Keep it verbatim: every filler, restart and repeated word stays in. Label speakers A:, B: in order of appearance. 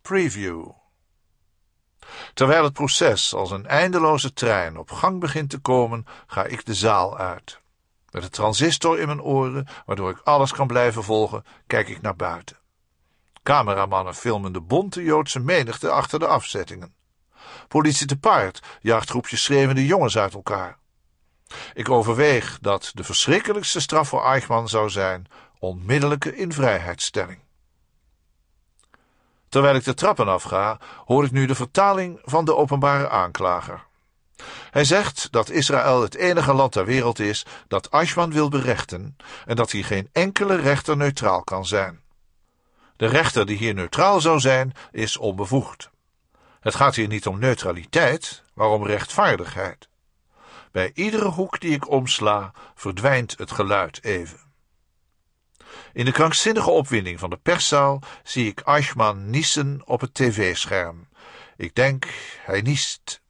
A: Preview. Terwijl het proces als een eindeloze trein op gang begint te komen, ga ik de zaal uit. Met een transistor in mijn oren, waardoor ik alles kan blijven volgen, kijk ik naar buiten. Cameramannen filmen de bonte Joodse menigte achter de afzettingen. Politie te paard jaagt groepjes schreeuwende jongens uit elkaar. Ik overweeg dat de verschrikkelijkste straf voor Eichmann zou zijn onmiddellijke invrijheidstelling. Terwijl ik de trappen afga, hoor ik nu de vertaling van de openbare aanklager. Hij zegt dat Israël het enige land ter wereld is dat Eichmann wil berechten en dat hier geen enkele rechter neutraal kan zijn. De rechter die hier neutraal zou zijn, is onbevoegd. Het gaat hier niet om neutraliteit, maar om rechtvaardigheid. Bij iedere hoek die ik omsla, verdwijnt het geluid even. In de krankzinnige opwinding van de perszaal zie ik Eichmann niezen op het tv-scherm. Ik denk, hij niest